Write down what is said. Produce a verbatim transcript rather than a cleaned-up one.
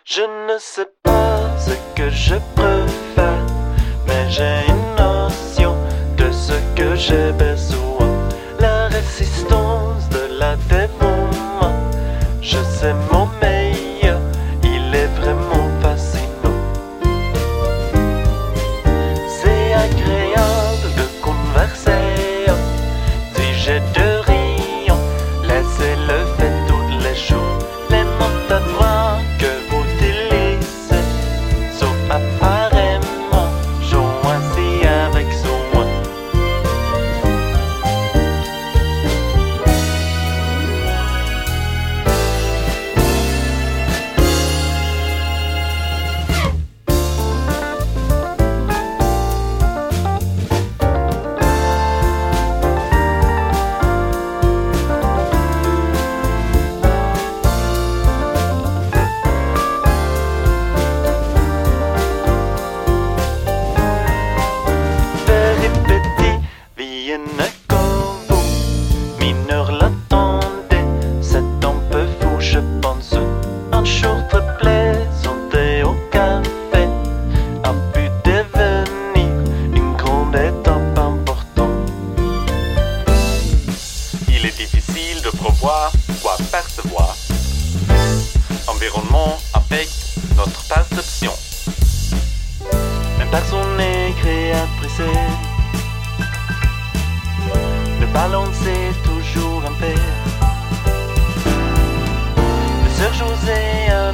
Je ne sais pas ce que je préfère, mais j'ai une notion de ce que j'ai besoin. La résistance de la dévouement, je sais mon meilleur, il est vraiment fascinant. C'est agréable de converser, si j'ai deux rayons, laissez-le faire tous les jours. Les mots d'adroit que vous utilisez sont apparemment choisis avec soin. Vienne comme vous, mineur l'attendait, c'est un peu fou je pense. Un jour très plaisant et au café a pu devenir une grande étape importante. Il est difficile de prévoir quoi percevoir. Environnement affecte notre perception. Une personne est créatrice. Le balancer toujours un peu. Le Sœur José a